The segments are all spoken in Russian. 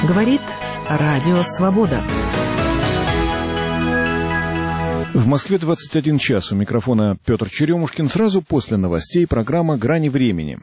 Говорит Радио Свобода. В Москве 21 час. У микрофона Петр Черемушкин. Сразу после новостей программа «Грани времени».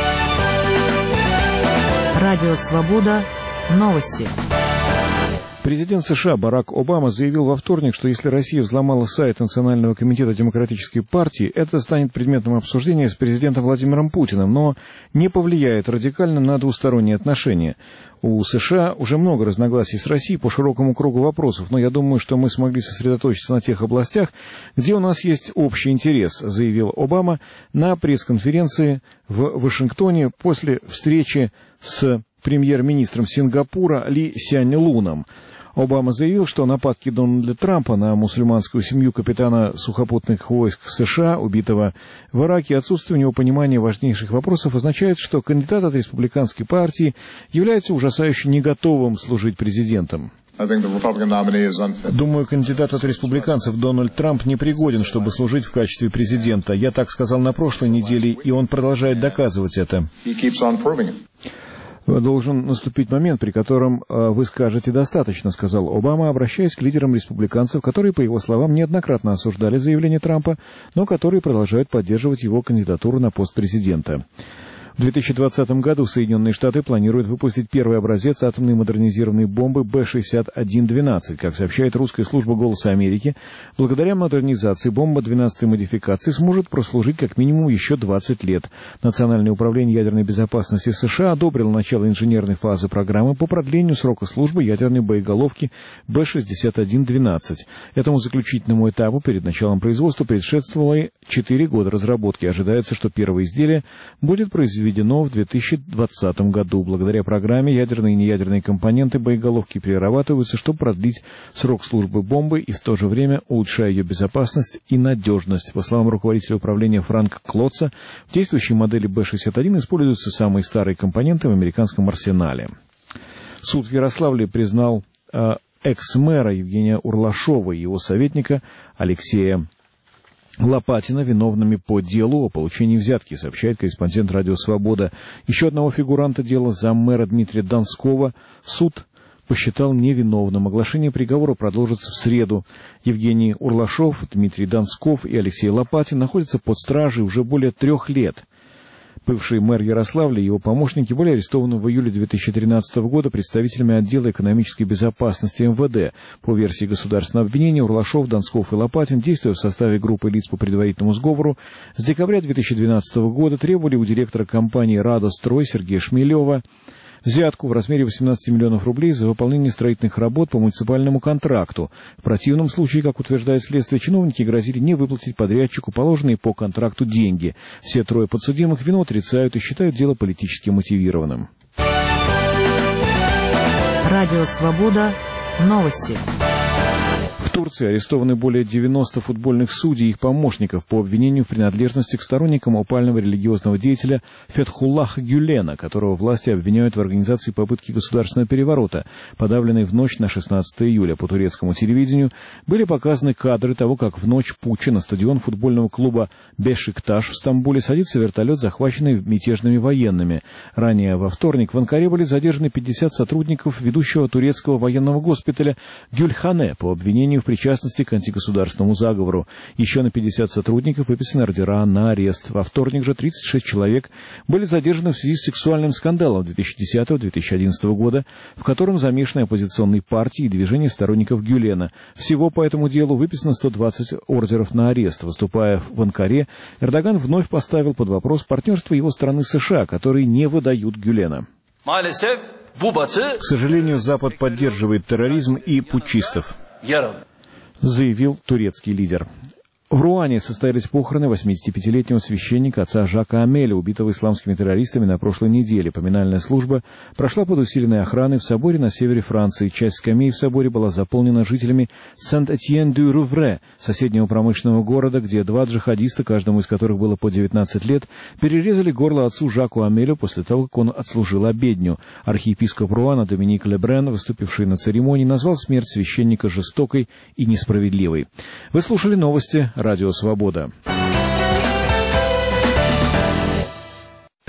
Радио Свобода. Новости. Президент США Барак Обама заявил во вторник, что если Россия взломала сайт Национального комитета Демократической партии, это станет предметом обсуждения с президентом Владимиром Путиным, но не повлияет радикально на двусторонние отношения. У США уже много разногласий с Россией по широкому кругу вопросов, но я думаю, что мы смогли сосредоточиться на тех областях, где у нас есть общий интерес, заявил Обама на пресс-конференции в Вашингтоне после встречи с премьер-министром Сингапура Ли Сянь Луном. Обама заявил, что нападки Дональда Трампа на мусульманскую семью капитана сухопутных войск США, убитого в Ираке, отсутствие у него понимания важнейших вопросов означает, что кандидат от республиканской партии является ужасающе не готовым служить президентом. Думаю, кандидат от республиканцев Дональд Трамп непригоден, чтобы служить в качестве президента. Я так сказал на прошлой неделе, и он продолжает доказывать это. Должен наступить момент, при котором вы скажете «достаточно», сказал Обама, обращаясь к лидерам республиканцев, которые, по его словам, неоднократно осуждали заявление Трампа, но которые продолжают поддерживать его кандидатуру на пост президента. В 2020 году Соединенные Штаты планируют выпустить первый образец атомной модернизированной бомбы Б-61-12. Как сообщает русская служба «Голоса Америки», благодаря модернизации бомба 12-й модификации сможет прослужить как минимум еще 20 лет. Национальное управление ядерной безопасности США одобрило начало инженерной фазы программы по продлению срока службы ядерной боеголовки Б-61-12. Этому заключительному этапу перед началом производства предшествовало 4 года разработки. Ожидается, что первое изделие будет произведено в 2020 году. Благодаря программе ядерные и неядерные компоненты боеголовки перерабатываются, чтобы продлить срок службы бомбы и в то же время улучшая ее безопасность и надежность. По словам руководителя управления Франка Клотца, в действующей модели Б-61 используются самые старые компоненты в американском арсенале. Суд в Ярославле признал экс-мэра Евгения Урлашова и его советника Алексея Лопатина виновными по делу о получении взятки, сообщает корреспондент «Радио Свобода». Еще одного фигуранта дела, заммэра Дмитрия Донского, суд посчитал невиновным. Оглашение приговора продолжится в среду. Евгений Урлашов, Дмитрий Донсков и Алексей Лопатин находятся под стражей уже более 3 лет. Бывший мэр Ярославля и его помощники были арестованы в июле 2013 года представителями отдела экономической безопасности МВД. По версии государственного обвинения, Урлашов, Донсков и Лопатин, действуя в составе группы лиц по предварительному сговору, с декабря 2012 года требовали у директора компании «Радострой» Сергея Шмелева взятку в размере 18 миллионов рублей за выполнение строительных работ по муниципальному контракту. В противном случае, как утверждает следствие, чиновники грозили не выплатить подрядчику положенные по контракту деньги. Все 3 подсудимых вину отрицают и считают дело политически мотивированным. Радио Свобода. Новости. В Турции арестованы более 90 футбольных судей и их помощников по обвинению в принадлежности к сторонникам опального религиозного деятеля Фетхуллаха Гюлена, которого власти обвиняют в организации попытки государственного переворота, подавленной в ночь на 16 июля. По турецкому телевидению были показаны кадры того, как в ночь путча на стадион футбольного клуба «Бешикташ» в Стамбуле садится вертолет, захваченный мятежными военными. Ранее во вторник в Анкаре были задержаны 50 сотрудников ведущего турецкого военного госпиталя Гюльхане по обвинению в причастности к антигосударственному заговору. Еще на 50 сотрудников выписаны ордера на арест. Во вторник же 36 человек были задержаны в связи с сексуальным скандалом 2010-2011 года, в котором замешаны оппозиционные партии и движения сторонников Гюлена. Всего по этому делу выписано 120 ордеров на арест. Выступая в Анкаре, Эрдоган вновь поставил под вопрос партнерство его страны с США, которые не выдают Гюлена. К сожалению, Запад поддерживает терроризм и путчистов, заявил турецкий лидер. В Руане состоялись похороны 85-летнего священника отца Жака Амеля, убитого исламскими террористами на прошлой неделе. Поминальная служба прошла под усиленной охраной в соборе на севере Франции. Часть скамей в соборе была заполнена жителями Сент-Этьен-дю-Рувре, соседнего промышленного города, где 2 джихадиста, каждому из которых было по 19 лет, перерезали горло отцу Жаку Амелю после того, как он отслужил обедню. Архиепископ Руана Доминик Лебрен, выступивший на церемонии, назвал смерть священника жестокой и несправедливой. Вы слушали новости «Радио Свобода».